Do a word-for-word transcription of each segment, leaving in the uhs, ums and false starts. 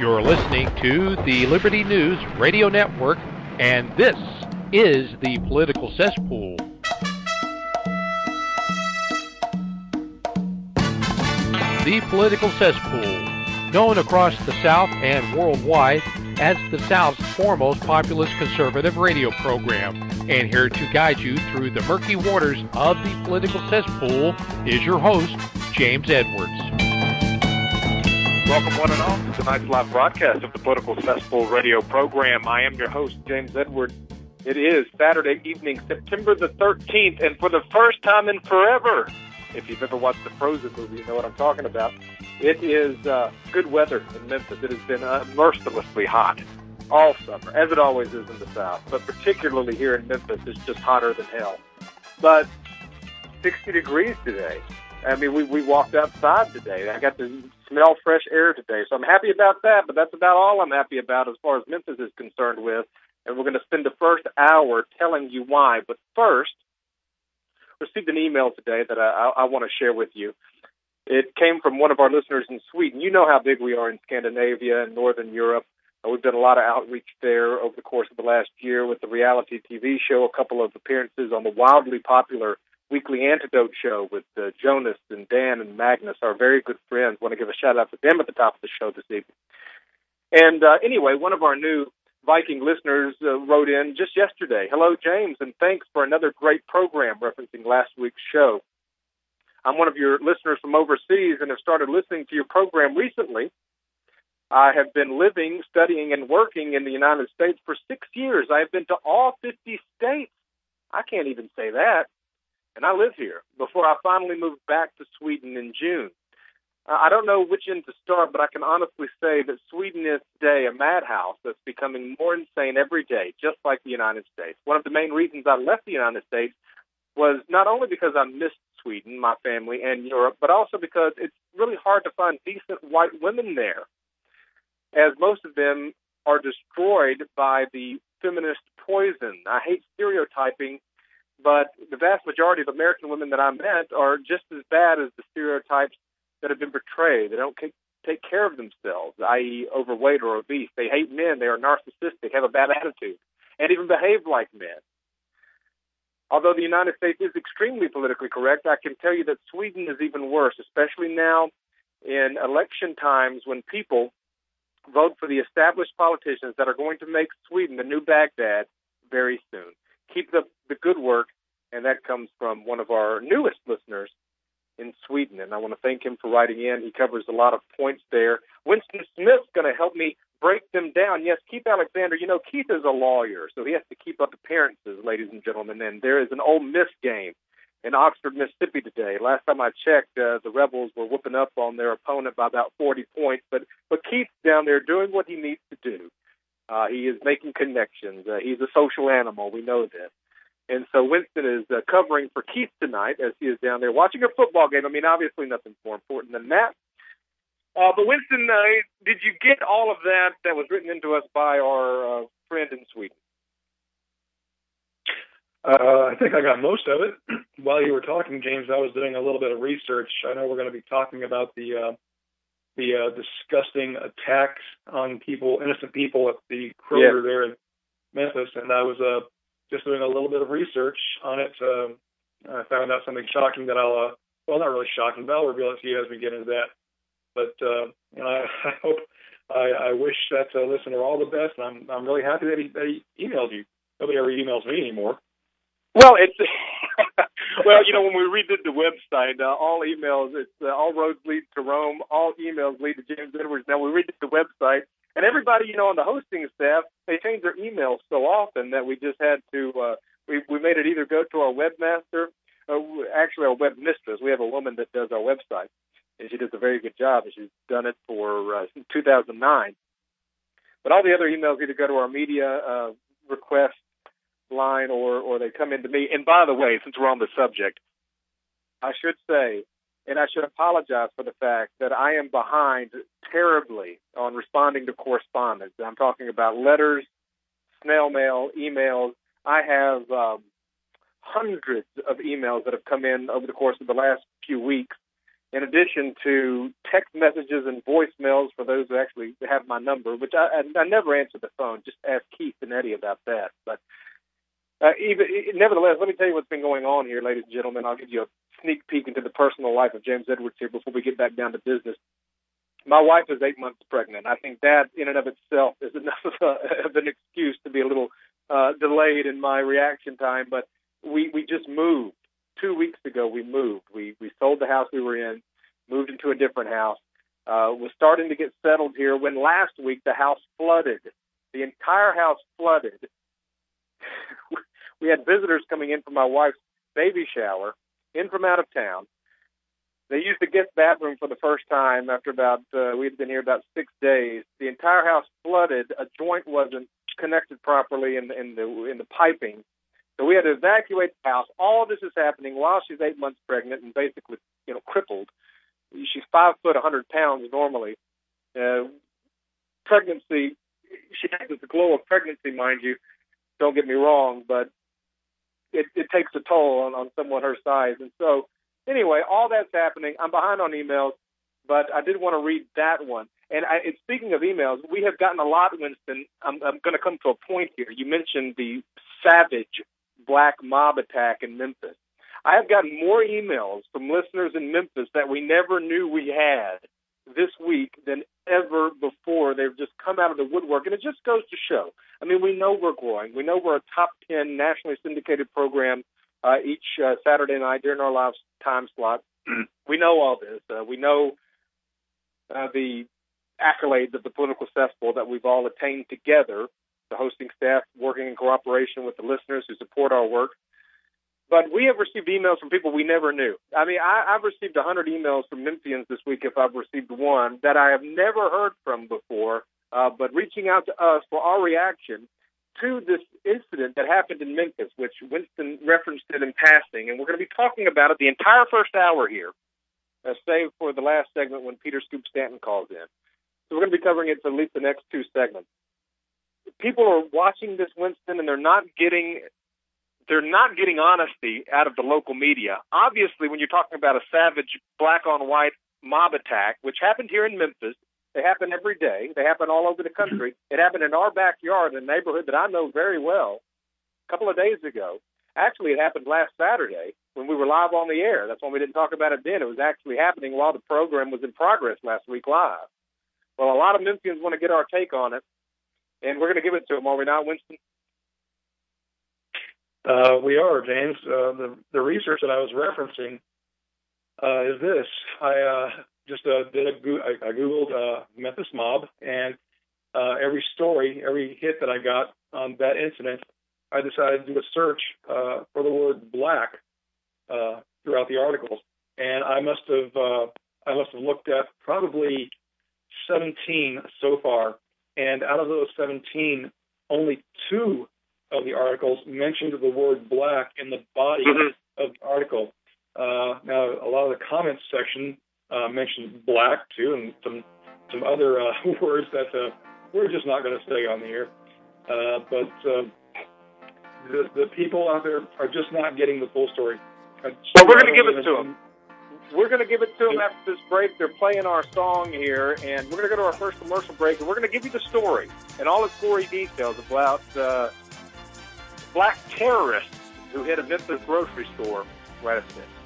You're listening to the Liberty News Radio Network, and this is the Political Cesspool. The Political Cesspool, known across the South and worldwide as the South's foremost populist conservative radio program. And here to guide you through the murky waters of the Political Cesspool is your host, James Edwards. Welcome one and all to tonight's live broadcast of the Political Cesspool radio program. I am your host, James Edwards. It is Saturday evening, September the thirteenth, and for the first time in forever, if you've ever watched the Frozen movie, you know what I'm talking about. It is uh, good weather in Memphis. It has been uh, mercilessly hot all summer, as it always is in the South, but particularly here in Memphis, it's just hotter than hell. But sixty degrees today. I mean, we, we walked outside today. I got to smell fresh air today, so I'm happy about that, but that's about all I'm happy about as far as Memphis is concerned with, and we're going to spend the first hour telling you why. But first, received an email today that I, I, I want to share with you. It came from one of our listeners in Sweden. You know how big we are in Scandinavia and Northern Europe. We've done a lot of outreach there over the course of the last year with the reality T V show, a couple of appearances on the wildly popular Weekly Antidote show with uh, Jonas and Dan and Magnus, our very good friends. Want to give a shout-out to them at the top of the show this evening. And uh, anyway, one of our new Viking listeners uh, wrote in just yesterday, "Hello, James, and thanks for another great program," referencing last week's show. "I'm one of your listeners from overseas and have started listening to your program recently. I have been living, studying, and working in the United States for six years. I have been to all fifty states. I can't even say that. And I live here before I finally moved back to Sweden in June. Uh, I don't know which end to start, but I can honestly say that Sweden is today a madhouse that's becoming more insane every day, just like the United States. One of the main reasons I left the United States was not only because I missed Sweden, my family, and Europe, but also because it's really hard to find decent white women there, as most of them are destroyed by the feminist poison. I hate stereotyping, but the vast majority of American women that I met are just as bad as the stereotypes that have been portrayed. They don't take care of themselves, that is overweight or obese. They hate men. They are narcissistic, have a bad attitude, and even behave like men. Although the United States is extremely politically correct, I can tell you that Sweden is even worse, especially now in election times when people vote for the established politicians that are going to make Sweden the new Baghdad very soon. Keep up the good work, and that comes from one of our newest listeners in Sweden, and I want to thank him for writing in. He covers a lot of points there. Winston Smith's going to help me break them down. Yes, Keith Alexander, you know, Keith is a lawyer, so he has to keep up appearances, ladies and gentlemen, and there is an Ole Miss game in Oxford, Mississippi today. Last time I checked, uh, the Rebels were whooping up on their opponent by about forty points, but, but Keith's down there doing what he needs to do. Uh, he is making connections. Uh, he's a social animal. We know this. And so Winston is uh, covering for Keith tonight as he is down there watching a football game. I mean, obviously nothing's more important than that. Uh, but Winston, uh, did you get all of that that was written into us by our uh, friend in Sweden? Uh, I think I got most of it. While you were talking, James, I was doing a little bit of research. I know we're going to be talking about the uh, the uh, disgusting attacks on people, innocent people at the Kroger yeah. there in Memphis, and I was uh, just doing a little bit of research on it. Um, I found out something shocking that I'll, uh, well, not really shocking, but I'll reveal it to you as we get into that. But uh, you know, I, I hope, I, I wish that uh, listener all the best, and I'm I'm really happy that he, that he emailed you. Nobody ever emails me anymore. Well, it's well, you know, when we redid the website, uh, all emails, it's uh, all roads lead to Rome, all emails lead to James Edwards. Now we redid the website, and everybody, you know, on the hosting staff, they change their emails so often that we just had to, uh, we we made it either go to our webmaster, uh, actually our web mistress. We have a woman that does our website, and she does a very good job, and she's done it for uh, since two thousand nine. But all the other emails either go to our media uh, request line or or they come into me. And by the way, since we're on the subject, I should say, and I should apologize for the fact that I am behind terribly on responding to correspondence. I'm talking about letters, snail mail, emails. I have um, hundreds of emails that have come in over the course of the last few weeks, in addition to text messages and voicemails for those who actually have my number, which I, I, I never answer the phone. Just ask Keith and Eddie about that. But uh, even nevertheless, let me tell you what's been going on here, ladies and gentlemen. I'll give you a sneak peek into the personal life of James Edwards here before we get back down to business. My wife is eight months pregnant. I think that in and of itself is enough of, a, of an excuse to be a little uh, delayed in my reaction time. But we, we just moved. Two weeks ago, we moved. We we sold the house we were in, moved into a different house. Uh, was starting to get settled here when last week the house flooded. The entire house flooded. We had visitors coming in for my wife's baby shower, in from out of town. They used the guest bathroom for the first time after about, uh, we had been here about six days. The entire house flooded. A joint wasn't connected properly in, in the in the piping. So we had to evacuate the house. All this is happening while she's eight months pregnant and basically, you know, crippled. She's five foot, one hundred pounds normally. Uh, pregnancy, she has the glow of pregnancy, mind you. Don't get me wrong, but it, it takes a toll on, on someone her size. And so, anyway, all that's happening. I'm behind on emails, but I did want to read that one. And, I, and speaking of emails, we have gotten a lot, Winston. I'm, I'm going to come to a point here. You mentioned the savage black mob attack in Memphis. I have gotten more emails from listeners in Memphis that we never knew we had this week than ever before. They've just come out of the woodwork, and it just goes to show. I mean, we know we're growing. We know we're a top ten nationally syndicated program uh, each uh, Saturday night during our live time slot. We know all this. Uh, we know uh, the accolades of the political cesspool that we've all attained together, the hosting staff working in cooperation with the listeners who support our work. But we have received emails from people we never knew. I mean, I, I've received one hundred emails from Memphians this week, if I've received one, that I have never heard from before, uh, but reaching out to us for our reaction to this incident that happened in Memphis, which Winston referenced it in passing. And we're going to be talking about it the entire first hour here, uh, save for the last segment when Peter Scoop Stanton calls in. So we're going to be covering it for at least the next two segments. People are watching this, Winston, and they're not getting they're not getting honesty out of the local media. Obviously, when you're talking about a savage black-on-white mob attack, which happened here in Memphis, they happen every day. They happen all over the country. It happened in our backyard in a neighborhood that I know very well a couple of days ago. Actually, it happened last Saturday when we were live on the air. That's why we didn't talk about it then. It was actually happening while the program was in progress last week live. Well, a lot of Memphians want to get our take on it, and we're going to give it to them, are we not, Winston? Uh, we are, James. Uh, the, the research that I was referencing uh, is this. I uh, just uh, did a go- I, I Googled uh, Memphis mob, and uh, every story, every hit that I got on that incident, I decided to do a search uh, for the word black uh, throughout the articles. And I must have uh, I must have looked at probably seventeen so far, and out of those seventeen, only two of the articles mentioned the word black in the body of the article. Uh, now, a lot of the comments section uh, mentioned black, too, and some some other uh, words that uh, we're just not going to say on the air. Uh, but uh, the, the people out there are just not getting the full story. Well, we're going to give it to them. We're going to give it to them after this break. They're playing our song here, and we're going to go to our first commercial break, and we're going to give you the story and all its gory details about uh, black terrorists who hit a Memphis grocery store right after this.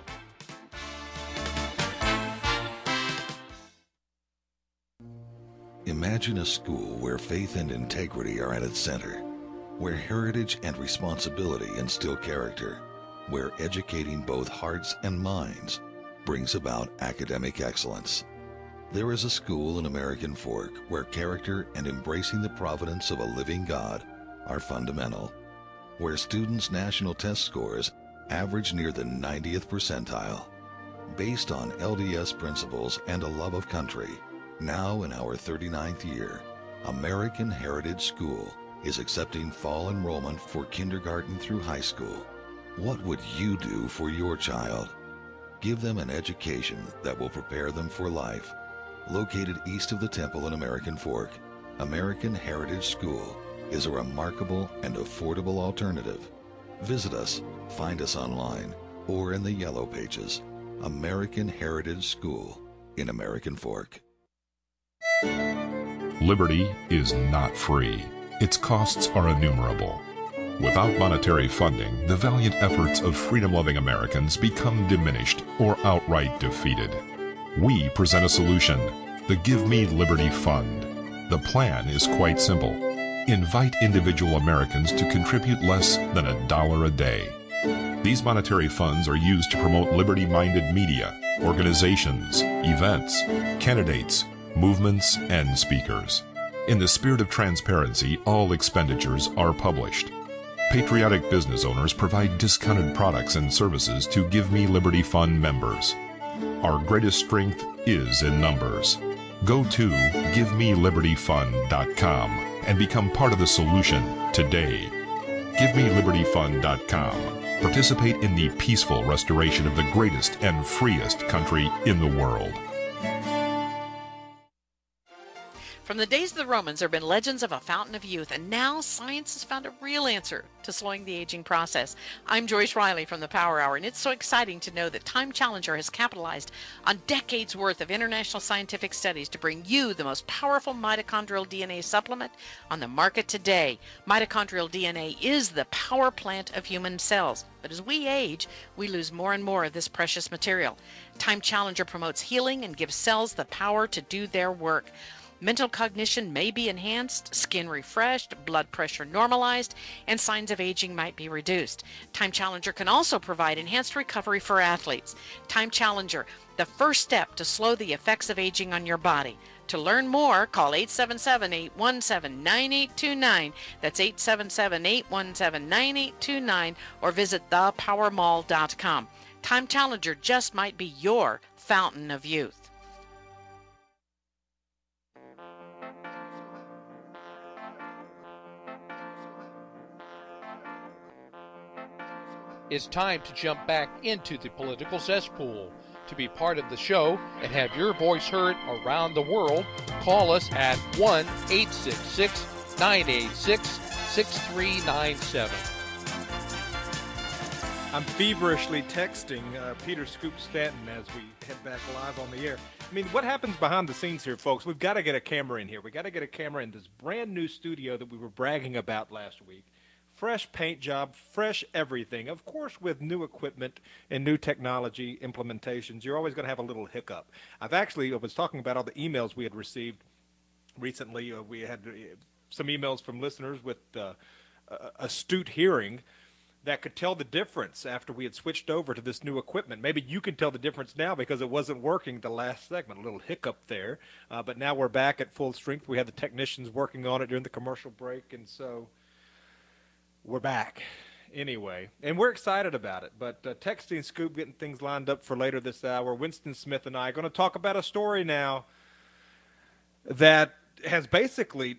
Imagine a school where faith and integrity are at its center, where heritage and responsibility instill character, where educating both hearts and minds brings about academic excellence. There is a school in American Fork where character and embracing the providence of a living God are fundamental, where students' national test scores average near the ninetieth percentile. Based on L D S principles and a love of country, now in our thirty-ninth year, American Heritage School is accepting fall enrollment for kindergarten through high school. What would you do for your child? Give them an education that will prepare them for life. Located east of the Temple in American Fork, American Heritage School is a remarkable and affordable alternative. Visit us, find us online, or in the Yellow Pages. American Heritage School in American Fork. Liberty is not free. Its costs are innumerable. Without monetary funding, the valiant efforts of freedom-loving Americans become diminished or outright defeated. We present a solution, the Give Me Liberty Fund. The plan is quite simple. Invite individual Americans to contribute less than a dollar a day. These monetary funds are used to promote liberty-minded media, organizations, events, candidates, movements, and speakers. In the spirit of transparency, all expenditures are published. Patriotic business owners provide discounted products and services to Give Me Liberty Fund members. Our greatest strength is in numbers. Go to give me liberty fund dot com and become part of the solution today. give me liberty fund dot com. Participate in the peaceful restoration of the greatest and freest country in the world. From the days of the Romans, there have been legends of a fountain of youth, and now science has found a real answer to slowing the aging process. I'm Joyce Riley from the Power Hour, and it's so exciting to know that Time Challenger has capitalized on decades worth of international scientific studies to bring you the most powerful mitochondrial D N A supplement on the market today. Mitochondrial D N A is the power plant of human cells. But as we age, we lose more and more of this precious material. Time Challenger promotes healing and gives cells the power to do their work. Mental cognition may be enhanced, skin refreshed, blood pressure normalized, and signs of aging might be reduced. Time Challenger can also provide enhanced recovery for athletes. Time Challenger, the first step to slow the effects of aging on your body. To learn more, call eight seven seven, eight one seven, nine eight two nine. That's eight seven seven, eight one seven, nine eight two nine, or visit the power mall dot com. Time Challenger just might be your fountain of youth. It's time to jump back into the political cesspool. To be part of the show and have your voice heard around the world, call us at one eight six six, nine eight six, six three nine seven. I'm feverishly texting uh, Peter Scoop Stanton as we head back live on the air. I mean, what happens behind the scenes here, folks? We've got to get a camera in here. We've got to get a camera in this brand new studio that we were bragging about last week. Fresh paint job, fresh everything. Of course, with new equipment and new technology implementations, you're always going to have a little hiccup. I've actually I was talking about all the emails we had received recently. Uh, we had uh, some emails from listeners with uh, uh, astute hearing that could tell the difference after we had switched over to this new equipment. Maybe you can tell the difference now because it wasn't working the last segment. A little hiccup there. Uh, but now we're back at full strength. We had the technicians working on it during the commercial break, and so we're back anyway, and we're excited about it. But uh, texting Scoop, getting things lined up for later this hour. Winston Smith and I are going to talk about a story now that has basically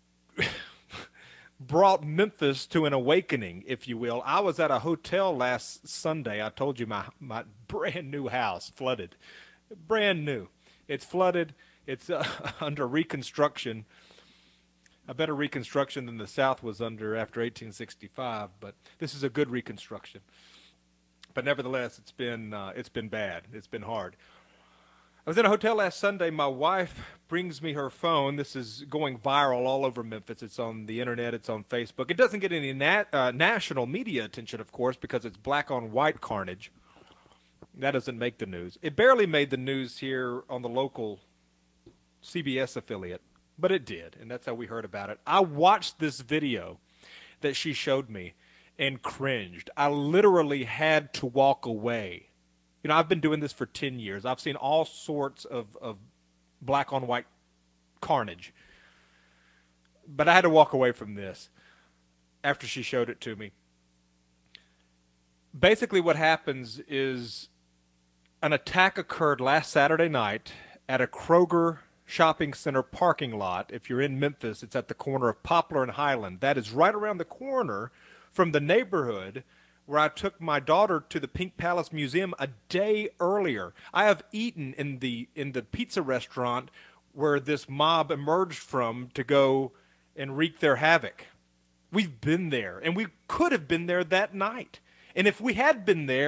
brought Memphis to an awakening, if you will. I was at a hotel last Sunday. I told you my, my brand new house flooded. Brand new. It's flooded. It's uh, under reconstruction. A better reconstruction than the South was under after eighteen sixty-five, but this is a good reconstruction. But nevertheless, it's been uh, it's been bad. It's been hard. I was in a hotel last Sunday. My wife brings me her phone. This is going viral all over Memphis. It's on the internet. It's on Facebook. It doesn't get any nat- uh, national media attention, of course, because it's black on white carnage. That doesn't make the news. It barely made the news here on the local C B S affiliate. But it did, and that's how we heard about it. I watched this video that she showed me and cringed. I literally had to walk away. You know, I've been doing this for ten years. I've seen all sorts of, of black-on-white carnage. But I had to walk away from this after she showed it to me. Basically what happens is an attack occurred last Saturday night at a Kroger shopping center parking lot. If you're in Memphis, it's at the corner of Poplar and Highland. That is right around the corner from the neighborhood where I took my daughter to the Pink Palace Museum a day earlier. I have eaten in the in the pizza restaurant where this mob emerged from to go and wreak their havoc. We've been there, and we could have been there that night. And if we had been there,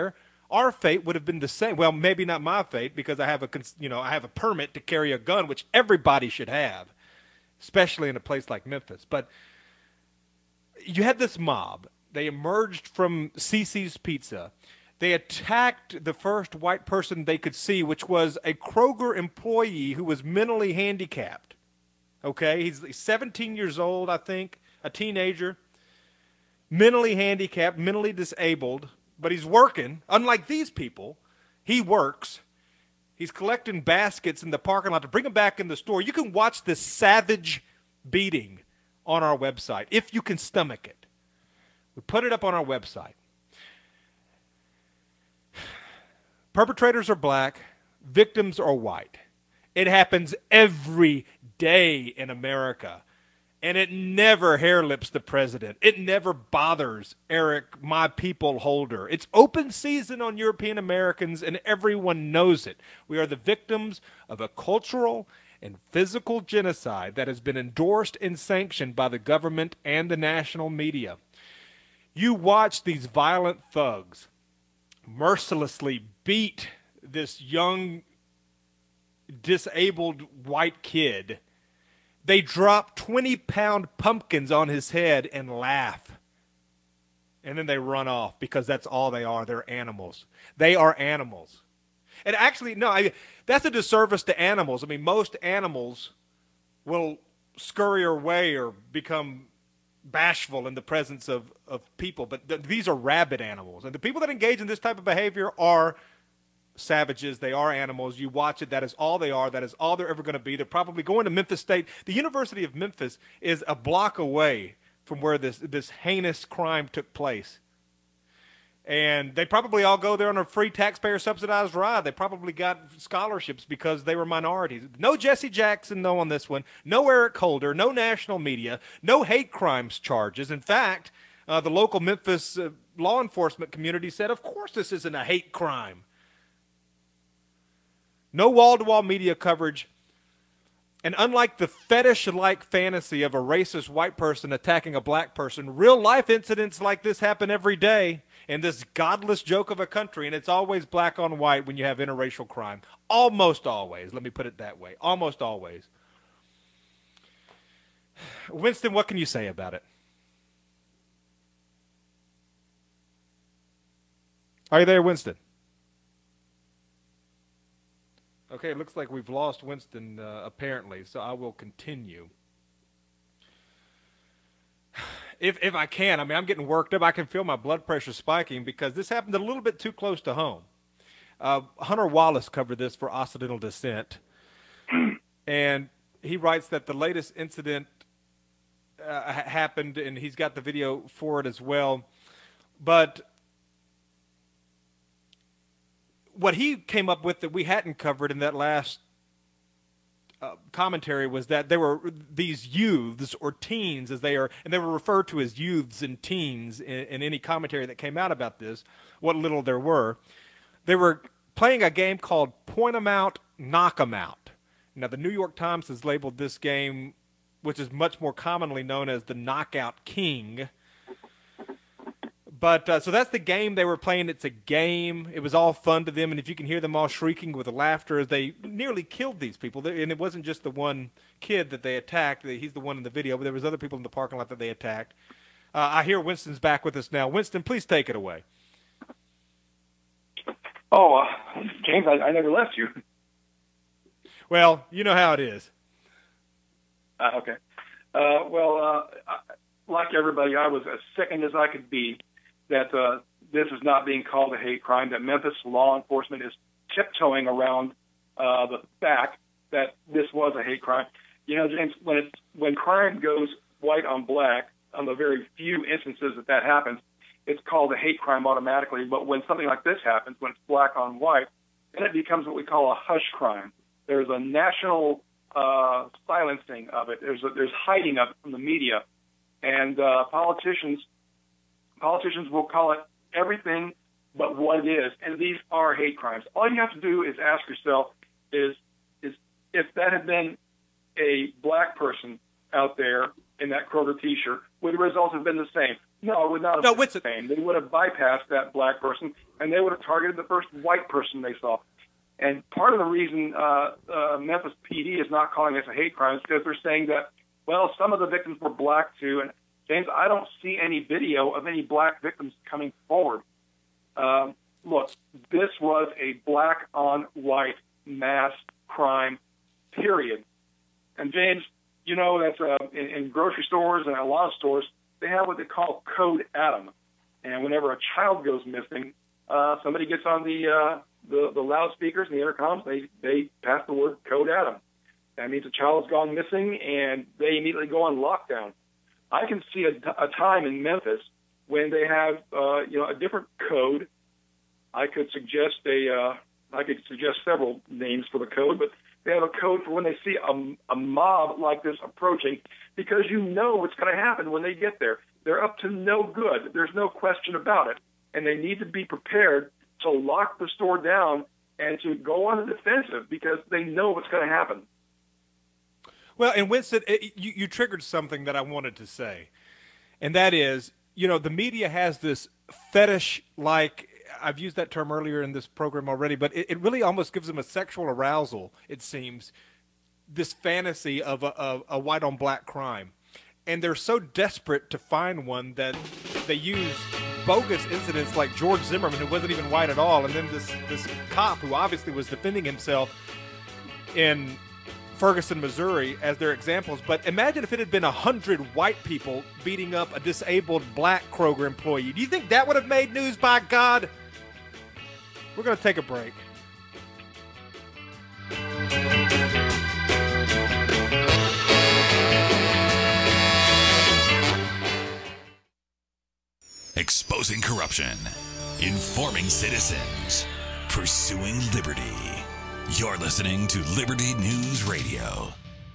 our fate would have been the same. Well, maybe not my fate, because I have a, you know, I have a permit to carry a gun, which everybody should have, especially in a place like Memphis. But you had this mob. They emerged from Cece's Pizza. They attacked the first white person they could see, which was a Kroger employee who was mentally handicapped. Okay, he's seventeen years old, I think, a teenager, mentally handicapped, mentally disabled, but he's working. Unlike these people, he works. He's collecting baskets in the parking lot to bring them back in the store. You can watch this savage beating on our website, if you can stomach it. We put it up on our website. Perpetrators are black. Victims are white. It happens every day in America. And it never hair-lips the president. It never bothers Eric, my people Holder. It's open season on European Americans, and everyone knows it. We are the victims of a cultural and physical genocide that has been endorsed and sanctioned by the government and the national media. You watch these violent thugs mercilessly beat this young, disabled white kid. They drop twenty-pound pumpkins on his head and laugh. And then they run off because that's all they are. They're animals. They are animals. And actually, no, I, that's a disservice to animals. I mean, most animals will scurry away or become bashful in the presence of, of people. But th- these are rabid animals. And the people that engage in this type of behavior are savages. They are animals. You watch it. That is all they are. That is all they're ever going to be. They're probably going to Memphis State. The University of Memphis is a block away from where this, this heinous crime took place. And they probably all go there on a free taxpayer-subsidized ride. They probably got scholarships because they were minorities. No Jesse Jackson, no, on this one. No Eric Holder. No national media. No hate crimes charges. In fact, uh, the local Memphis uh, law enforcement community said, of course this isn't a hate crime. No wall-to-wall media coverage. And unlike the fetish-like fantasy of a racist white person attacking a black person, real-life incidents like this happen every day in this godless joke of a country, and it's always black on white when you have interracial crime. Almost always. Let me put it that way. Almost always. Winston, what can you say about it? Are you there, Winston? Okay, it looks like we've lost Winston, uh, apparently, so I will continue. If if I can, I mean, I'm getting worked up. I can feel my blood pressure spiking because this happened a little bit too close to home. Uh, Hunter Wallace covered this for Occidental Dissent, and he writes that the latest incident uh, happened, and he's got the video for it as well. But what he came up with that we hadn't covered in that last uh, commentary was that there were these youths or teens, as they are, and they were referred to as youths and teens in, in any commentary that came out about this, what little there were. They were playing a game called Point 'em Out, Knock 'em Out. Now, the New York Times has labeled this game, which is much more commonly known as the Knockout King. But, uh, so that's the game they were playing. It's a game. It was all fun to them, and if you can hear them all shrieking with laughter as they nearly killed these people. And it wasn't just the one kid that they attacked. He's the one in the video, but there was other people in the parking lot that they attacked. Uh, I hear Winston's back with us now. Winston, please take it away. Oh, uh, James, I, I never left you. Well, you know how it is. Uh, okay. Uh, well, uh, I, like everybody, I was as sickened as I could be that uh, this is not being called a hate crime, that Memphis law enforcement is tiptoeing around uh, the fact that this was a hate crime. You know, James, when it's, when crime goes white on black, on the very few instances that that happens, it's called a hate crime automatically. But when something like this happens, when it's black on white, then it becomes what we call a hush crime. There's a national uh, silencing of it. There's a, there's hiding of it from the media. And uh, politicians politicians will call it everything but what it is. And these are hate crimes. All you have to do is ask yourself is, is if that had been a black person out there in that Kroger T-shirt, would the results have been the same? No, it would not have No, been what's the it? same. They would have bypassed that black person, and they would have targeted the first white person they saw. And part of the reason uh, uh, Memphis P D is not calling this a hate crime is because they're saying that, well, some of the victims were black too. And James, I don't see any video of any black victims coming forward. Um, look, this was a black-on-white mass crime, period. And James, you know, that's uh, in, in grocery stores and a lot of stores, they have what they call Code Adam. And whenever a child goes missing, uh, somebody gets on the, uh, the the loudspeakers and the intercoms, they, they pass the word Code Adam. That means a child's gone missing, and they immediately go on lockdown. I can see a, a time in Memphis when they have, uh, you know, a different code. I could suggest a, uh, I could suggest several names for the code, but they have a code for when they see a, a mob like this approaching, because you know what's going to happen when they get there. They're up to no good. There's no question about it. And they need to be prepared to lock the store down and to go on the defensive because they know what's going to happen. Well, and Winston, it, you, you triggered something that I wanted to say, and that is, you know, the media has this fetish-like, I've used that term earlier in this program already, but it, it really almost gives them a sexual arousal, it seems, this fantasy of a, of a white-on-black crime. And they're so desperate to find one that they use bogus incidents like George Zimmerman, who wasn't even white at all, and then this, this cop who obviously was defending himself in Ferguson, Missouri, as their examples. But imagine if it had been a hundred white people beating up a disabled black Kroger employee. Do you think that would have made news, by God? We're going to take a break. Exposing corruption, informing citizens, pursuing liberty. You're listening to Liberty News Radio.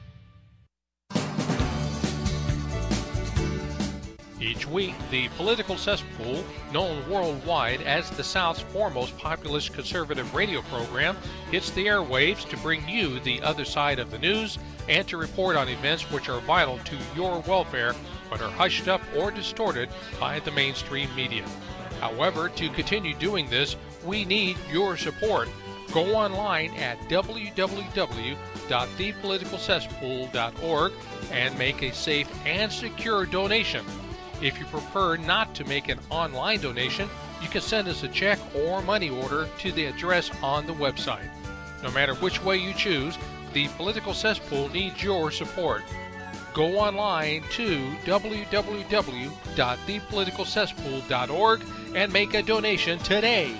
Each week, the Political Cesspool, known worldwide as the South's foremost populist conservative radio program, hits the airwaves to bring you the other side of the news and to report on events which are vital to your welfare but are hushed up or distorted by the mainstream media. However, to continue doing this, we need your support. Go online at w w w dot the political cesspool dot org and make a safe and secure donation. If you prefer not to make an online donation, you can send us a check or money order to the address on the website. No matter which way you choose, the Political Cesspool needs your support. Go online to w w w dot the political cesspool dot org and make a donation today.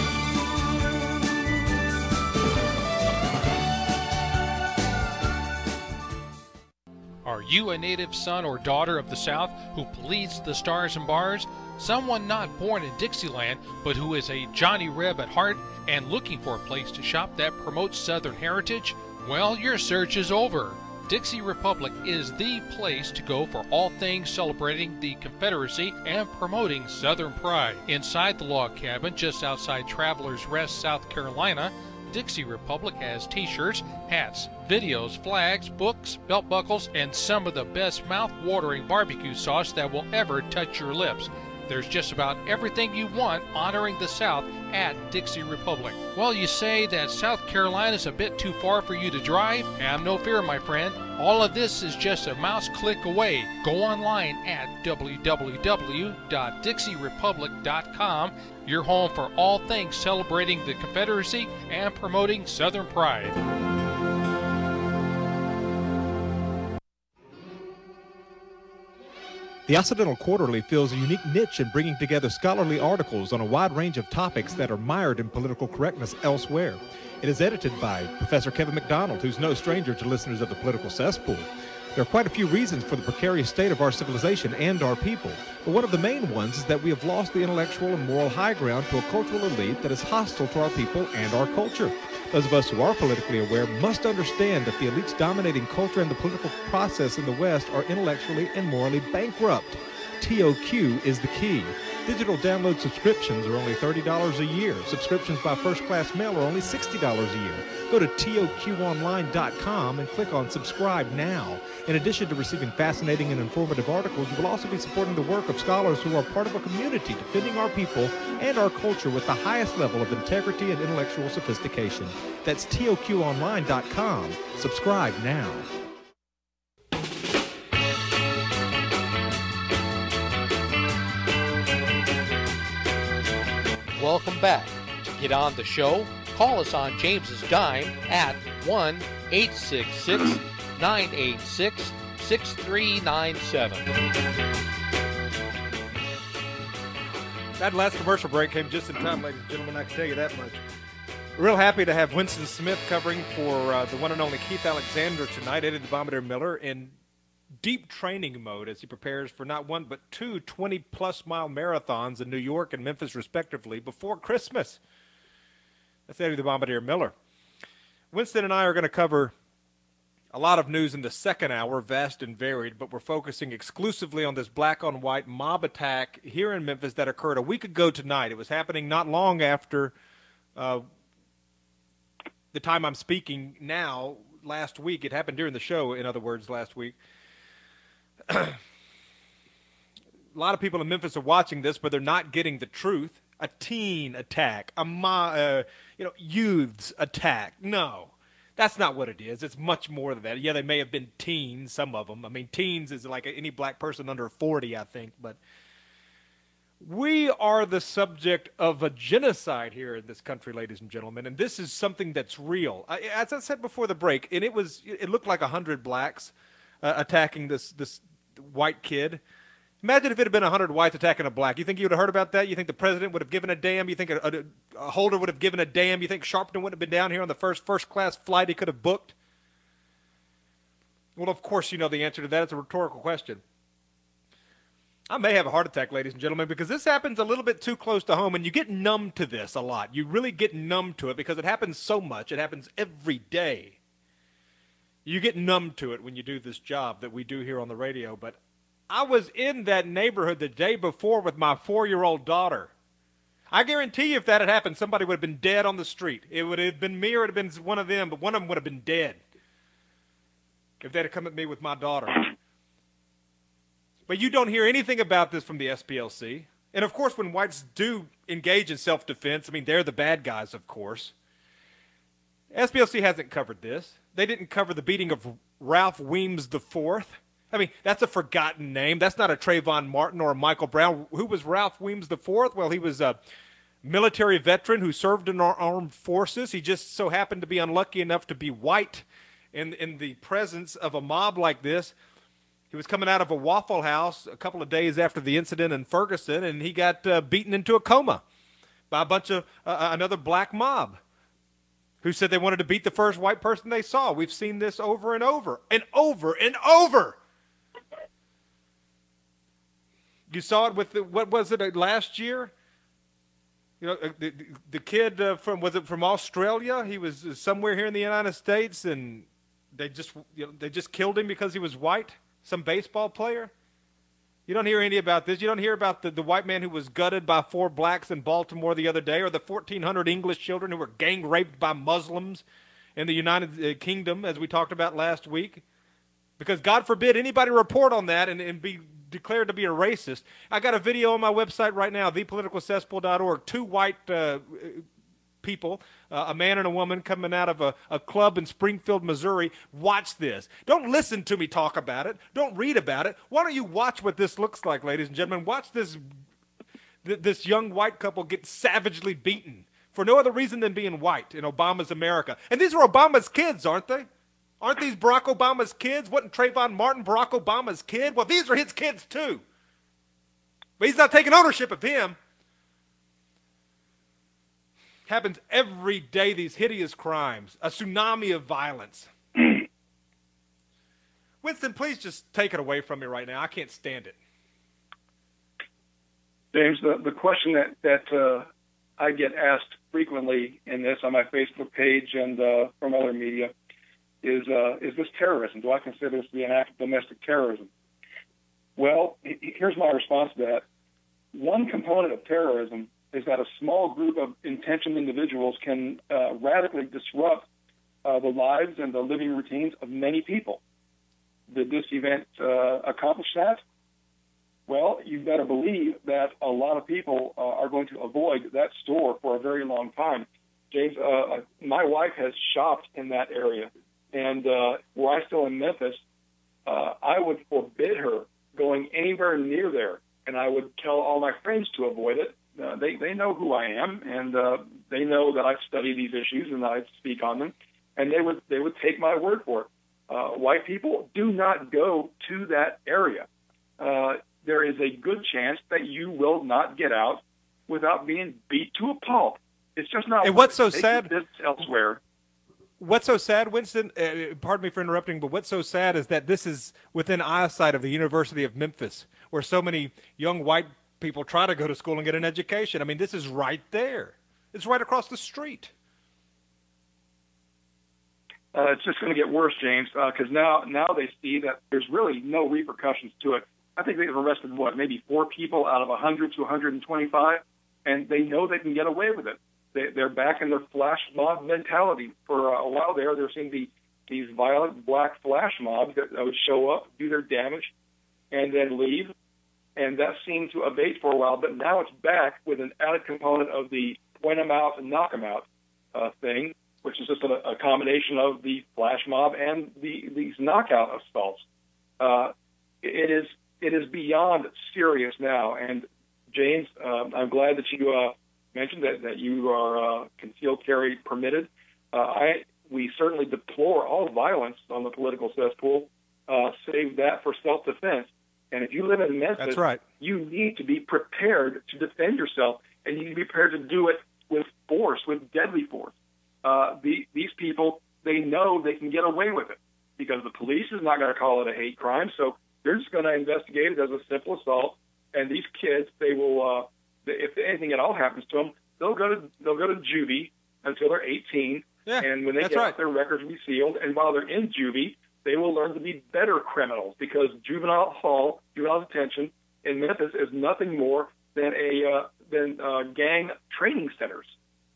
Are you a native son or daughter of the South who bleeds the stars and bars? Someone not born in Dixieland, but who is a Johnny Reb at heart and looking for a place to shop that promotes Southern heritage? Well, your search is over. Dixie Republic is the place to go for all things celebrating the Confederacy and promoting Southern pride. Inside the log cabin just outside Travelers Rest, South Carolina, Dixie Republic has t-shirts, hats, videos, flags, books, belt buckles, and some of the best mouth-watering barbecue sauce that will ever touch your lips. There's just about everything you want honoring the South at Dixie Republic. Well, you say that South Carolina's a bit too far for you to drive? Have no fear, my friend. All of this is just a mouse click away. Go online at w w w dot dixie republic dot com, your home for all things celebrating the Confederacy and promoting Southern pride. The Occidental Quarterly fills a unique niche in bringing together scholarly articles on a wide range of topics that are mired in political correctness elsewhere. It is edited by Professor Kevin McDonald, who's no stranger to listeners of the Political Cesspool. There are quite a few reasons for the precarious state of our civilization and our people, but one of the main ones is that we have lost the intellectual and moral high ground to a cultural elite that is hostile to our people and our culture. Those of us who are politically aware must understand that the elites dominating culture and the political process in the West are intellectually and morally bankrupt. T O Q is the key. Digital download subscriptions are only thirty dollars a year. Subscriptions by First Class Mail are only sixty dollars a year. Go to T O Q online dot com and click on Subscribe Now. In addition to receiving fascinating and informative articles, you will also be supporting the work of scholars who are part of a community defending our people and our culture with the highest level of integrity and intellectual sophistication. That's T O Q online dot com. Subscribe now. Welcome back. To get on the show, call us on James's dime at one eight six six, nine eight six, six three nine seven. That last commercial break came just in time, ladies and gentlemen, I can tell you that much. Real happy to have Winston Smith covering for uh, the one and only Keith Alexander tonight, Eddie the Bombardier Miller, in deep training mode as he prepares for not one but two twenty-plus mile marathons in New York and Memphis, respectively, before Christmas. That's Eddie the Bombardier Miller. Winston and I are going to cover a lot of news in the second hour, vast and varied, but we're focusing exclusively on this black-on-white mob attack here in Memphis that occurred a week ago tonight. It was happening not long after uh, the time I'm speaking now, last week. It happened during the show, in other words, last week. A lot of people in Memphis are watching this, but they're not getting the truth. A teen attack, a ma, uh, you know, youths attack. No, that's not what it is. It's much more than that. Yeah, they may have been teens, some of them. I mean, teens is like any black person under forty, I think. But we are the subject of a genocide here in this country, ladies and gentlemen, and this is something that's real. I, as I said before the break, and it was, it looked like a hundred blacks uh, attacking this this. white kid. Imagine if it had been a hundred whites attacking a black. You think you would have heard about that? You think the president would have given a damn? You think a, a, a Holder would have given a damn? You think Sharpton would have been down here on the first first-class flight he could have booked? Well, of course you know the answer to that. It's a rhetorical question. I may have a heart attack, ladies and gentlemen, because this happens a little bit too close to home, and you get numb to this a lot. You really get numb to it because it happens so much. It happens every day. You get numb to it when you do this job that we do here on the radio. But I was in that neighborhood the day before with my four-year-old daughter. I guarantee you if that had happened, somebody would have been dead on the street. It would have been me or it would have been one of them, but one of them would have been dead if they'd have come at me with my daughter. But you don't hear anything about this from the S P L C. And, of course, when whites do engage in self-defense, I mean, they're the bad guys, of course. S P L C hasn't covered this. They didn't cover the beating of Ralph Weems the Fourth. I mean, that's a forgotten name. That's not a Trayvon Martin or a Michael Brown. Who was Ralph Weems the Fourth? Well, he was a military veteran who served in our armed forces. He just so happened to be unlucky enough to be white in, in the presence of a mob like this. He was coming out of a Waffle House a couple of days after the incident in Ferguson, and he got uh, beaten into a coma by a bunch of uh, another black mob who said they wanted to beat the first white person they saw. We've seen this over and over and over and over. You saw it with, the, what was it, last year? You know, the, the kid uh, from, was it from Australia? He was somewhere here in the United States, and they just, you know, they just killed him because he was white, some baseball player. You don't hear any about this. You don't hear about the, the white man who was gutted by four blacks in Baltimore the other day, or the fourteen hundred English children who were gang raped by Muslims in the United Kingdom, as we talked about last week. Because God forbid anybody report on that and, and be declared to be a racist. I got a video on my website right now, the political cesspool dot org. Two white uh, people, uh, a man and a woman, coming out of a, a club in Springfield, Missouri. Watch this. Don't listen to me talk about it. Don't read about it. Why don't you watch what this looks like, ladies and gentlemen? Watch this, th- this young white couple get savagely beaten for no other reason than being white in Obama's America. And these are Obama's kids, aren't they? Aren't these Barack Obama's kids? Wasn't Trayvon Martin Barack Obama's kid? Well, these are his kids too. But he's not taking ownership of them. Happens every day, these hideous crimes, a tsunami of violence. Winston, please just take it away from me right now. I can't stand it. James, the, the question that, that uh, I get asked frequently in this on my Facebook page and uh, from other media is, uh, is this terrorism? Do I consider this to be an act of domestic terrorism? Well, here's my response to that. one component of terrorism is that a small group of intentioned individuals can uh, radically disrupt uh, the lives and the living routines of many people. Did this event uh, accomplish that? Well, you better believe that a lot of people uh, are going to avoid that store for a very long time. James, uh, my wife has shopped in that area, and uh, were I still in Memphis, uh, I would forbid her going anywhere near there, and I would tell all my friends to avoid it. Uh, they they know who I am, and uh, they know that I study these issues and that I speak on them, and they would they would take my word for it. Uh, white people, do not go to that area. Uh, there is a good chance that you will not get out without being beat to a pulp. It's just not. And what's so Take sad? This elsewhere. What's so sad, Winston? Uh, pardon me for interrupting, but what's so sad is that this is within eyesight of the University of Memphis, where so many young white people try to go to school and get an education. I mean, this is right there. It's right across the street. Uh, it's just going to get worse, James, because uh, now now they see that there's really no repercussions to it. I think they've arrested, what, maybe four people out of one hundred to one hundred twenty-five, and they know they can get away with it. They, they're back in their flash mob mentality. For a while there, there seemed to be these violent black flash mobs that would show up, do their damage, and then leave. And that seemed to abate for a while, but now it's back with an added component of the point 'em out and knock 'em out uh, thing, which is just a, a combination of the flash mob and the, these knockout assaults. Uh, it is it is beyond serious now. And James, uh, I'm glad that you uh, mentioned that, that you are uh, concealed carry permitted. Uh, I we certainly deplore all violence on the political cesspool, uh, save that for self-defense. And if you live in Memphis, That's right. you need to be prepared to defend yourself, and you need to be prepared to do it with force, with deadly force. Uh, the, these people, they know they can get away with it because the police is not going to call it a hate crime, so they're just going to investigate it as a simple assault. And these kids, they will, uh, if anything at all happens to them, they'll go to they'll go to juvie until they're eighteen, Yeah, and when they that's get right. out, their records will be sealed. And while they're in juvie, they will learn to be better criminals because juvenile hall, juvenile detention in Memphis is nothing more than a uh, than uh, gang training centers.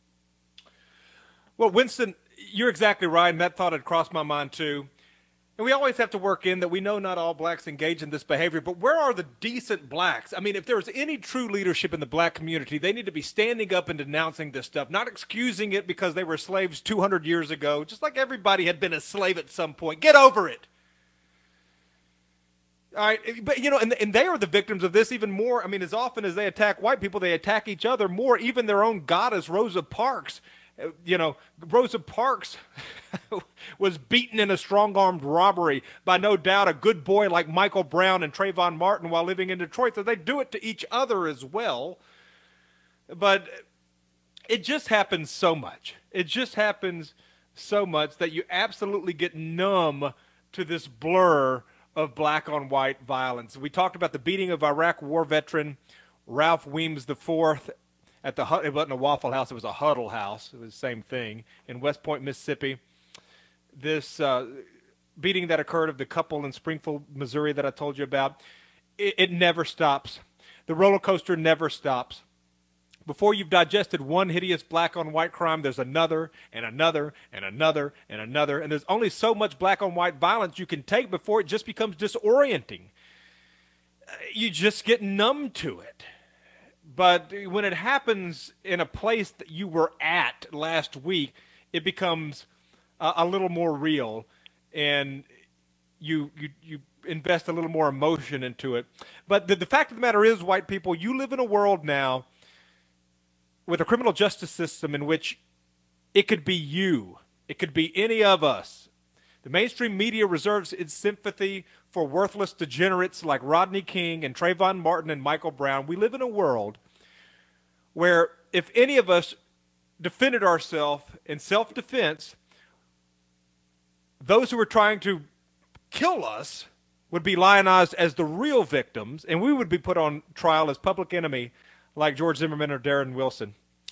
Well, Winston, you're exactly right, and that thought had crossed my mind too. And we always have to work in that we know not all blacks engage in this behavior, but where are the decent blacks? I mean, if there's any true leadership in the black community, they need to be standing up and denouncing this stuff, not excusing it because they were slaves two hundred years ago, just like everybody had been a slave at some point. Get over it. All right, but, you know, and, and they are the victims of this even more. I mean, as often as they attack white people, they attack each other more. Even their own goddess, Rosa Parks, you know, Rosa Parks was beaten in a strong-armed robbery by no doubt a good boy like Michael Brown and Trayvon Martin while living in Detroit. So they do it to each other as well. But it just happens so much. It just happens so much that you absolutely get numb to this blur of black-on-white violence. We talked about the beating of Iraq war veteran Ralph Weems the fourth. At the it wasn't a Waffle House; it was a Huddle House. It was the same thing in West Point, Mississippi. This uh, beating that occurred of the couple in Springfield, Missouri, that I told you about, it, it never stops. The roller coaster never stops. Before you've digested one hideous black-on-white crime, there's another and another and another and another, and there's only so much black-on-white violence you can take before it just becomes disorienting. You just get numb to it. But when it happens in a place that you were at last week, it becomes a, a little more real, and you, you you invest a little more emotion into it. But the, the fact of the matter is, white people, you live in a world now with a criminal justice system in which it could be you. It could be any of us. The mainstream media reserves its sympathy for worthless degenerates like Rodney King and Trayvon Martin and Michael Brown. We live in a world where if any of us defended ourselves in self-defense, those who were trying to kill us would be lionized as the real victims, and we would be put on trial as public enemy like George Zimmerman or Darren Wilson.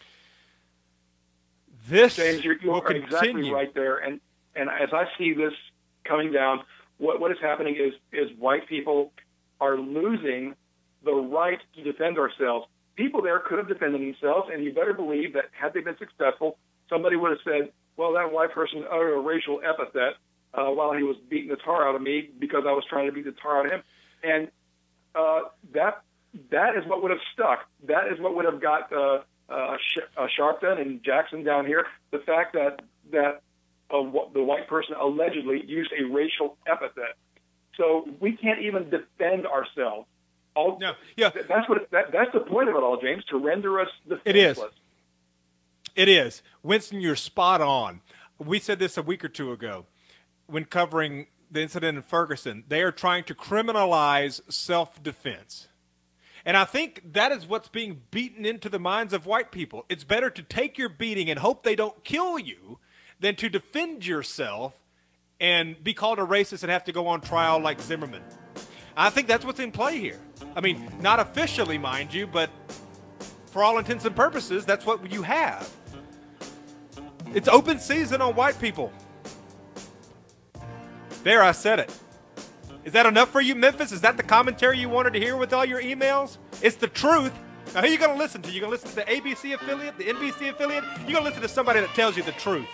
This James, you're, you will are continue. exactly right there. And and as I see this coming down, what what is happening is is white people are losing the right to defend ourselves. People there could have defended themselves, and you better believe that had they been successful, somebody would have said, well, that white person uttered a racial epithet uh, while he was beating the tar out of me because I was trying to beat the tar out of him. And uh, that that is what would have stuck. That is what would have got uh, uh, Sh- uh, Sharpton and Jackson down here. The fact that, that uh, the white person allegedly used a racial epithet. So we can't even defend ourselves. All, no, yeah, that's what. That, that's the point of it all, James. To render us defenseless. It is. It is, Winston. You're spot on. We said this a week or two ago when covering the incident in Ferguson. They are trying to criminalize self-defense, and I think that is what's being beaten into the minds of white people. It's better to take your beating and hope they don't kill you than to defend yourself and be called a racist and have to go on trial like Zimmerman. I think that's what's in play here. I mean, not officially, mind you, but for all intents and purposes, that's what you have. It's open season on white people. There, I said it. Is that enough for you, Memphis? Is that the commentary you wanted to hear with all your emails? It's the truth. Now, who are you going to listen to? You going to listen to the A B C affiliate, the N B C affiliate? You're going to listen to somebody that tells you the truth.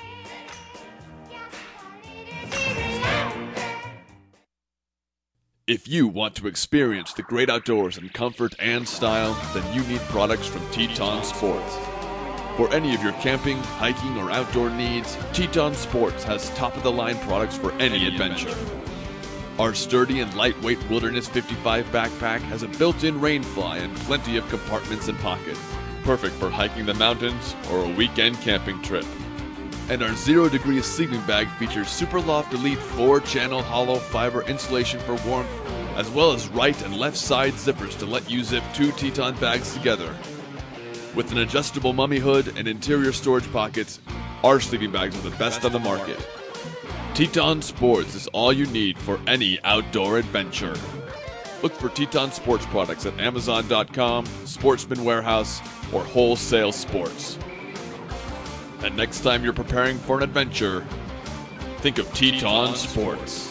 If you want to experience the great outdoors in comfort and style, then you need products from Teton Sports. For any of your camping, hiking, or outdoor needs, Teton Sports has top-of-the-line products for any adventure. Our sturdy and lightweight Wilderness fifty-five backpack has a built-in rainfly and plenty of compartments and pockets, perfect for hiking the mountains or a weekend camping trip. And our zero-degree sleeping bag features Superloft Elite four-channel hollow fiber insulation for warmth, as well as right and left side zippers to let you zip two Teton bags together. With an adjustable mummy hood and interior storage pockets, our sleeping bags are the best on the market. Teton Sports is all you need for any outdoor adventure. Look for Teton Sports products at Amazon dot com, Sportsman Warehouse, or Wholesale Sports. And next time you're preparing for an adventure, think of Teton Sports.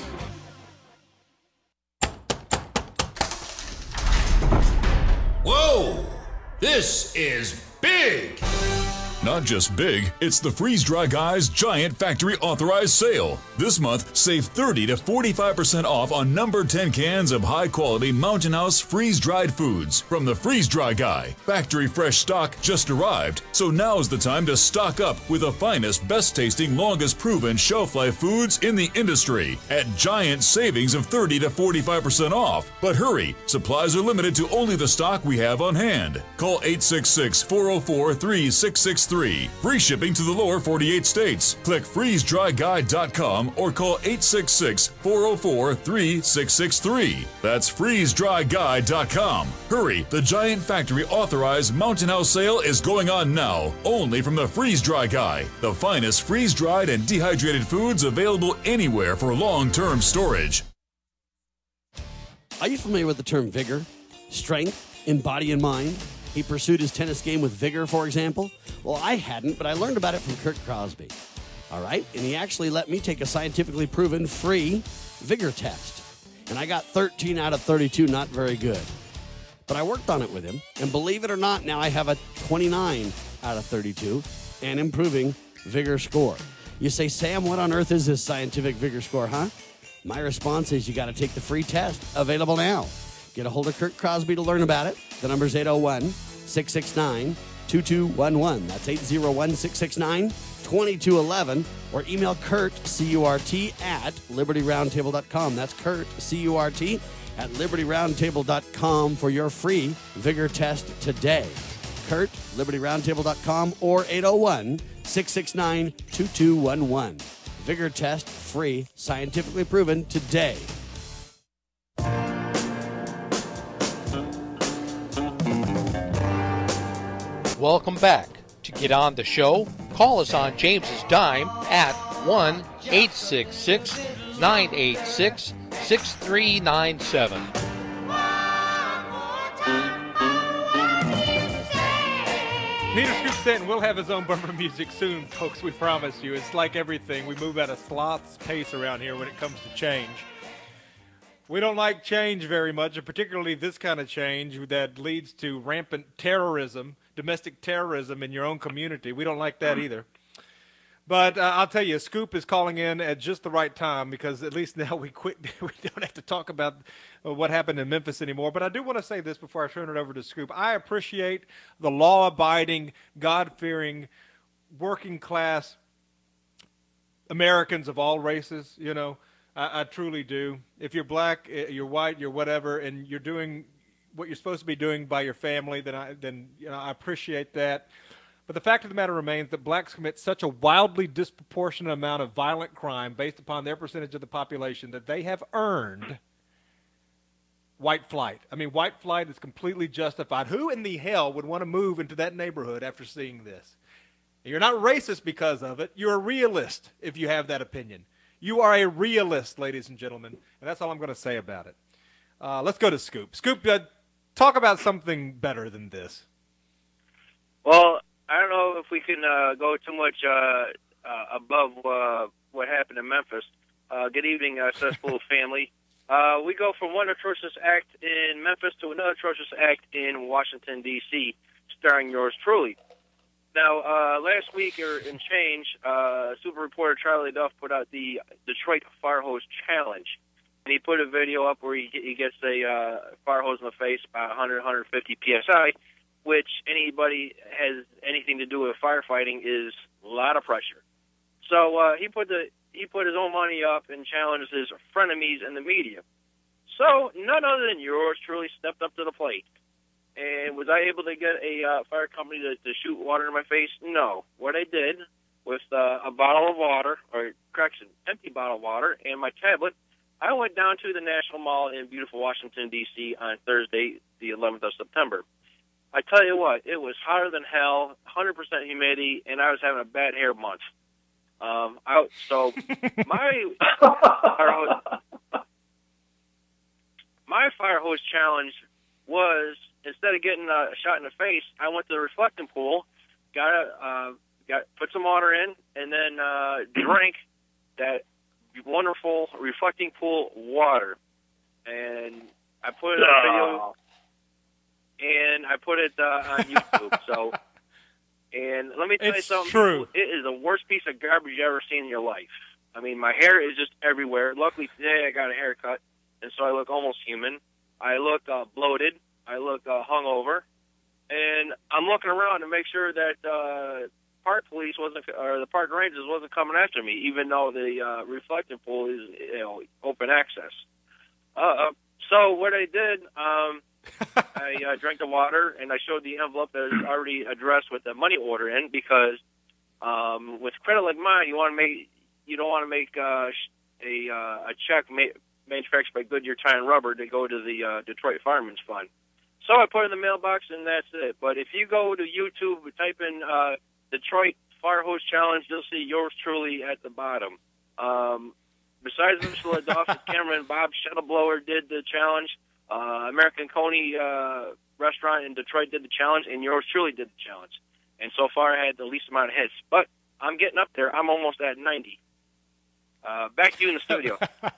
Whoa! This is big! Not just big, it's the Freeze Dry Guy's Giant Factory Authorized Sale. This month, save thirty to forty-five percent off on number ten cans of high-quality Mountain House freeze-dried foods from the Freeze Dry Guy. Factory fresh stock just arrived, so now's the time to stock up with the finest, best-tasting, longest-proven shelf-life foods in the industry at giant savings of thirty to forty-five percent off. But hurry, supplies are limited to only the stock we have on hand. Call eight six six, four oh four, three six six three. Free shipping to the lower forty-eight states. Click freeze dry guy dot com or call eight six six, four oh four, three six six three. That's freeze dry guy dot com. Hurry, the Giant Factory Authorized Mountain House sale is going on now, only from the Freeze Dry Guy, the finest freeze-dried and dehydrated foods available anywhere for long-term storage. Are you familiar with the term vigor, strength in body and mind? He pursued his tennis game with vigor, for example. Well, I hadn't, but I learned about it from Kurt Crosby. All right? And he actually let me take a scientifically proven free vigor test. And I got thirteen out of thirty-two, not very good. But I worked on it with him. And believe it or not, now I have a twenty-nine out of thirty-two and improving vigor score. You say, Sam, what on earth is this scientific vigor score, huh? My response is you got to take the free test. Available now. Get a hold of Kurt Crosby to learn about it. The number's eight oh one, six six nine, two two one one. That's eight oh one, six six nine, two two one one. Or email Kurt, C U R T, at liberty roundtable dot com. That's Kurt, C U R T, at liberty roundtable dot com for your free vigor test today. Kurt, liberty roundtable dot com or eight oh one, six six nine, two two one one. Vigor test free, scientifically proven today. Welcome back. To get on the show, call us on James's dime at one eight six six, nine eight six, six three nine seven. Peter Scoop Stanton will have his own bumper music soon, folks, we promise you. It's like everything. We move at a sloth's pace around here when it comes to change. We don't like change very much, and particularly this kind of change that leads to rampant terrorism, domestic terrorism in your own community. We don't like that either. But uh, I'll tell you, Scoop is calling in at just the right time because at least now we quit. We don't have to talk about uh, what happened in Memphis anymore. But I do want to say this before I turn it over to Scoop. I appreciate the law-abiding, God-fearing, working-class Americans of all races, you know. I, I truly do. If you're black, you're white, you're whatever, and you're doing what you're supposed to be doing by your family, then I then you know I appreciate that. But the fact of the matter remains that blacks commit such a wildly disproportionate amount of violent crime based upon their percentage of the population that they have earned white flight. I mean, white flight is completely justified. Who in the hell would want to move into that neighborhood after seeing this? You're not racist because of it. You're a realist if you have that opinion. You are a realist, ladies and gentlemen, and that's all I'm going to say about it. Uh, let's go to Scoop. Scoop, uh, talk about something better than this. Well, I don't know if we can uh, go too much uh, uh, above uh, what happened in Memphis. Uh, good evening, uh, Cesspool family. Uh, we go from one atrocious act in Memphis to another atrocious act in Washington, D C, starring yours truly. Now, uh, last week or in change, uh, super reporter Charlie Duff put out the Detroit Fire Hose Challenge. And he put a video up where he, he gets a uh, fire hose in the face about one hundred, one hundred fifty P S I, which anybody has anything to do with firefighting is a lot of pressure. So uh, he put the he put his own money up and challenged his frenemies in the media. So none other than yours truly stepped up to the plate. And was I able to get a uh, fire company to, to shoot water in my face? No. What I did with uh, a bottle of water, or correction, empty bottle of water, and my tablet, I went down to the National Mall in beautiful Washington, D C on Thursday, the eleventh of September. I tell you what, it was hotter than hell, one hundred percent humidity, and I was having a bad hair month. Um, I, so my fire hose, my fire hose challenge was, instead of getting a shot in the face, I went to the reflecting pool, got a, uh, got put some water in, and then uh, drank that wonderful reflecting pool water. And I put it on video, and I put it uh, on YouTube. So, and let me tell it's you something. True. It is the worst piece of garbage you've ever seen in your life. I mean, my hair is just everywhere. Luckily today I got a haircut, and so I look almost human. I look uh, bloated. I look uh, hungover, and I'm looking around to make sure that uh, park police wasn't, or the park rangers wasn't coming after me, even though the uh, reflecting pool is, you know, open access. Uh, so what I did, um, I uh, drank the water, and I showed the envelope that is already addressed with the money order in, because um, with credit like mine, you want to make, you don't want to make uh, a uh, a check made, manufactured by Goodyear Tire and Rubber to go to the uh, Detroit Fireman's Fund. So I put it in the mailbox, and that's it. But if you go to YouTube, type in uh, Detroit Fire Hose Challenge, you'll see yours truly at the bottom. Um, besides Mister Duff, cameraman Bob Shuttleblower did the challenge. Uh, American Coney uh, restaurant in Detroit did the challenge, and yours truly did the challenge. And so far, I had the least amount of hits. But I'm getting up there. I'm almost at ninety. Uh, back to you in the studio.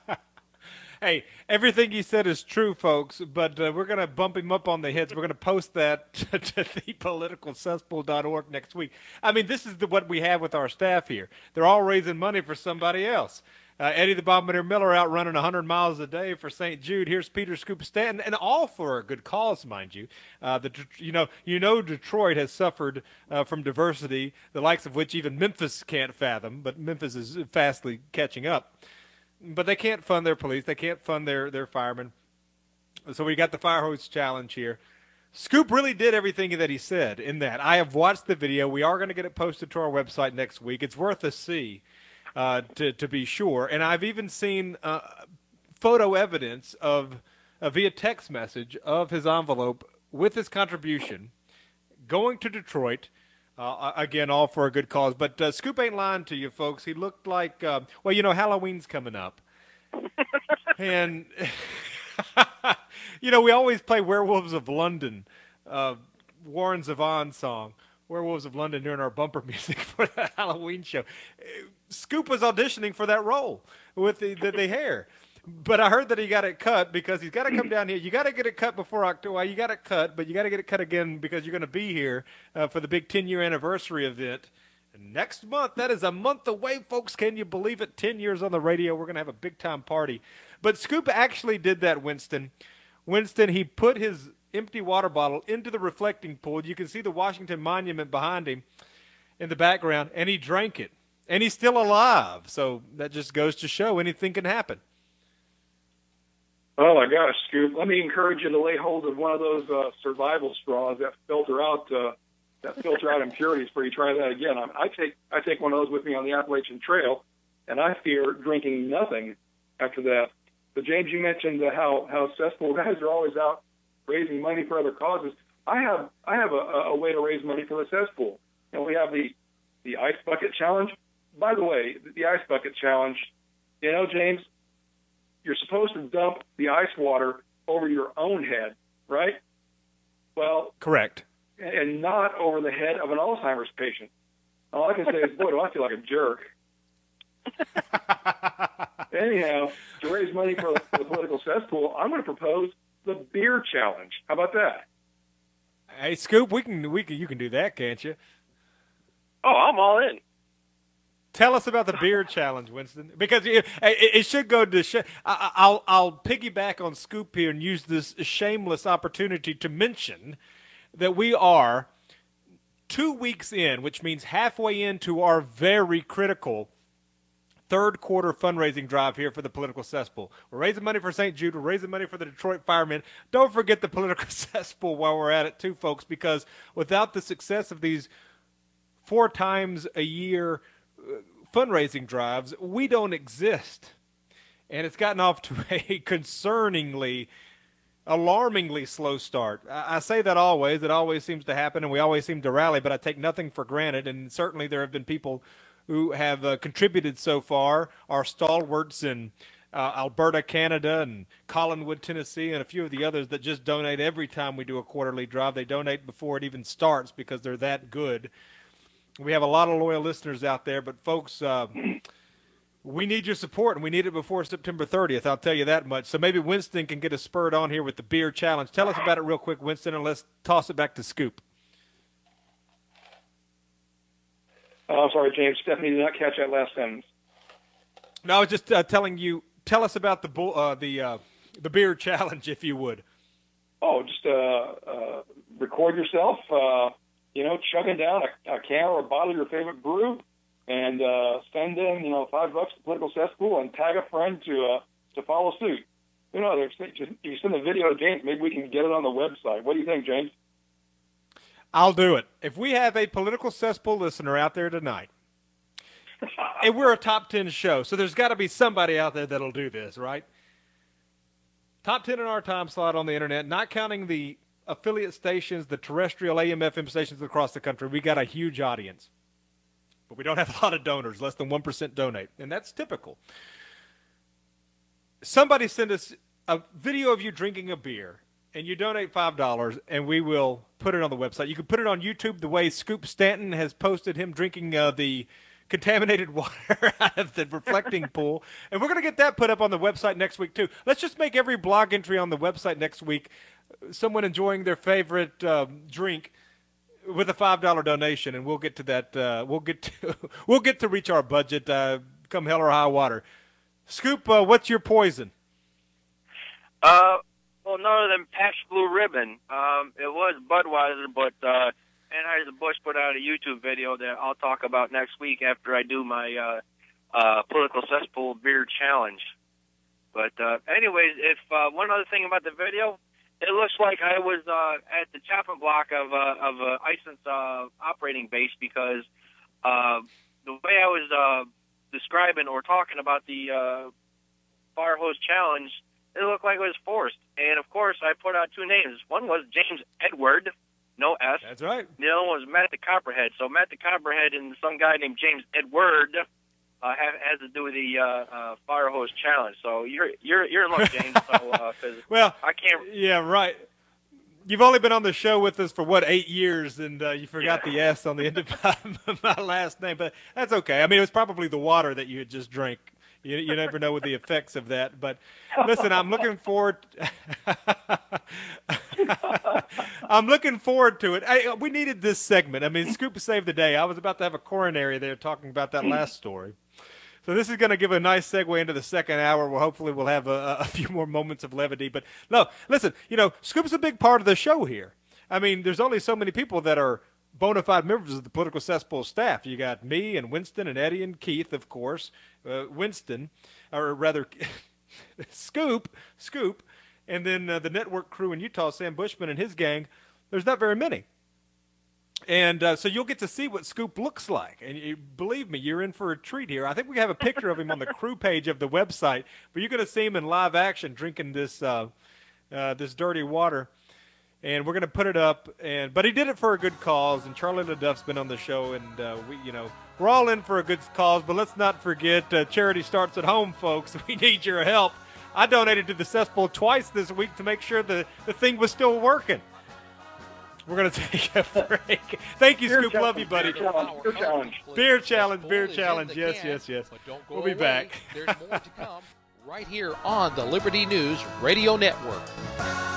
Hey, everything he said is true, folks, but uh, we're going to bump him up on the hits. We're going to post that to, to the political cesspool dot org next week. I mean, this is the, what we have with our staff here. They're all raising money for somebody else. Uh, Eddie the Bombardier Miller out running one hundred miles a day for Saint Jude. Here's Peter Scoop Stanton, and all for a good cause, mind you. Uh, the you know you know Detroit has suffered uh, from diversity, the likes of which even Memphis can't fathom, but Memphis is fastly catching up. But they can't fund their police. They can't fund their, their firemen. So we got the fire hose challenge here. Scoop really did everything that he said in that. I have watched the video. We are going to get it posted to our website next week. It's worth a see, uh, to, to be sure. And I've even seen uh, photo evidence of uh, via text message of his envelope with his contribution going to Detroit. Uh, again, all for a good cause. But uh, Scoop ain't lying to you, folks. He looked like, uh, well, you know, Halloween's coming up. And, you know, we always play Werewolves of London, uh, Warren Zevon song, Werewolves of London, during our bumper music for the Halloween show. Scoop was auditioning for that role with the, the, the hair. But I heard that he got it cut because he's got to come down here. You got to get it cut before October. Well, you got it cut, but you got to get it cut again because you're going to be here uh, for the big ten-year anniversary event next month. That is a month away, folks. Can you believe it? ten years on the radio. We're going to have a big-time party. But Scoop actually did that, Winston. Winston, he put his empty water bottle into the reflecting pool. You can see the Washington Monument behind him in the background, and he drank it. And he's still alive. So that just goes to show anything can happen. Oh, my gosh, Scoop. Let me encourage you to lay hold of one of those uh, survival straws that filter out uh, that filter out impurities before you try that again. I, I take I take one of those with me on the Appalachian Trail, and I fear drinking nothing after that. But, James, you mentioned uh, how, how cesspool guys are always out raising money for other causes. I have I have a, a way to raise money for the cesspool. And we have the, the Ice Bucket Challenge. By the way, the Ice Bucket Challenge, you know, James, you're supposed to dump the ice water over your own head, right? Well, correct. And not over the head of an Alzheimer's patient. All I can say is, boy, do I feel like a jerk. Anyhow, to raise money for, for the political cesspool, I'm going to propose the beer challenge. How about that? Hey, Scoop, we can we can you can do that, can't you? Oh, I'm all in. Tell us about the beer challenge, Winston, because it, it should go to. Sh- I, I'll I'll piggyback on Scoop here and use this shameless opportunity to mention that we are two weeks in, which means halfway into our very critical third quarter fundraising drive here for the political cesspool. We're raising money for Saint Jude. We're raising money for the Detroit Firemen. Don't forget the political cesspool while we're at it, too, folks, because without the success of these four times a year fundraising drives, we don't exist. And it's gotten off to a concerningly, alarmingly slow start. I, I say that always. It always seems to happen, and we always seem to rally, but I take nothing for granted. And certainly there have been people who have uh, contributed so far, our stalwarts in uh, Alberta, Canada, and Collinwood, Tennessee, and a few of the others that just donate every time we do a quarterly drive. They donate before it even starts because they're that good. We have a lot of loyal listeners out there, but folks, uh, we need your support, and we need it before September thirtieth. I'll tell you that much. So maybe Winston can get us spurred on here with the beer challenge. Tell us about it real quick, Winston, and let's toss it back to Scoop. Oh, I'm sorry, James. Stephanie did not catch that last sentence. No, I was just uh, telling you. Tell us about the bull, uh, the uh, the beer challenge, if you would. Oh, just uh, uh, record yourself. Uh, you know, chugging down a, a can or a bottle of your favorite brew, and uh, send in, you know, five bucks to Political Cesspool and tag a friend to uh, to follow suit. You know, just, you send the video to James, maybe we can get it on the website. What do you think, James? I'll do it. If we have a Political Cesspool listener out there tonight, and we're a top ten show, so there's got to be somebody out there that'll do this, right? Top ten in our time slot on the internet, not counting the affiliate stations, the terrestrial A M F M stations across the country. We got a huge audience. But we don't have a lot of donors. Less than one percent donate. And that's typical. Somebody send us a video of you drinking a beer, and you donate five dollars, and we will put it on the website. You can put it on YouTube the way Scoop Stanton has posted him drinking uh, the contaminated water out of the reflecting pool. And we're going to get that put up on the website next week, too. Let's just make every blog entry on the website next week someone enjoying their favorite um, drink with a five dollar donation, and we'll get to that. Uh, we'll get to we'll get to reach our budget uh, come hell or high water. Scoop, uh, what's your poison? Uh, well, none other than Pabst Blue Ribbon. Um, it was Budweiser, but uh, Anheuser-Busch put out a YouTube video that I'll talk about next week after I do my uh, uh, Political Cesspool Beer Challenge. But uh, anyways, if uh, one other thing about the video, it looks like I was uh, at the chopping block of uh, of uh, Iceland's uh, operating base because uh, the way I was uh, describing or talking about the uh, fire hose challenge, it looked like it was forced. And of course, I put out two names. One was James Edward, no S. That's right. The other one was Matt the Copperhead. So Matt the Copperhead and some guy named James Edward uh, have, has to do with the uh, uh, fire hose challenge. So you're you're you're in luck, James. So, uh, 'cause well, I can't. Yeah, right. You've only been on the show with us for, what, eight years, and uh, you forgot yeah. the S on the end of my, my last name. But that's okay. I mean, it was probably the water that you had just drank You, you never know with the effects of that. But listen, I'm looking forward. I'm looking forward to it. I, we needed this segment. I mean, Scoop saved the day. I was about to have a coronary there talking about that last story. So this is going to give a nice segue into the second hour where hopefully we'll have a, a few more moments of levity. But no, listen, you know, Scoop's a big part of the show here. I mean, there's only so many people that are bona fide members of the Political Cesspool staff. You got me and Winston and Eddie and Keith, of course. Uh, Winston, or rather, Scoop, Scoop, and then uh, the network crew in Utah, Sam Bushman and his gang. There's not very many. And uh, so you'll get to see what Scoop looks like. And you, believe me, you're in for a treat here. I think we have a picture of him on the crew page of the website, but you're going to see him in live action drinking this uh, uh, this dirty water. And we're going to put it up. And but he did it for a good cause. And Charlie LaDuff's been on the show. And, uh, we, you know, we're all in for a good cause. But let's not forget, uh, charity starts at home, folks. We need your help. I donated to the cesspool twice this week to make sure the, the thing was still working. We're going to take a break. Thank you, Beer Scoop. challenge, Love you, buddy. Beer challenge. Beer challenge. Beer challenge. Beer challenge. Yes, yes, yes. We'll be away. back. There's more to come right here on the Liberty News Radio Network.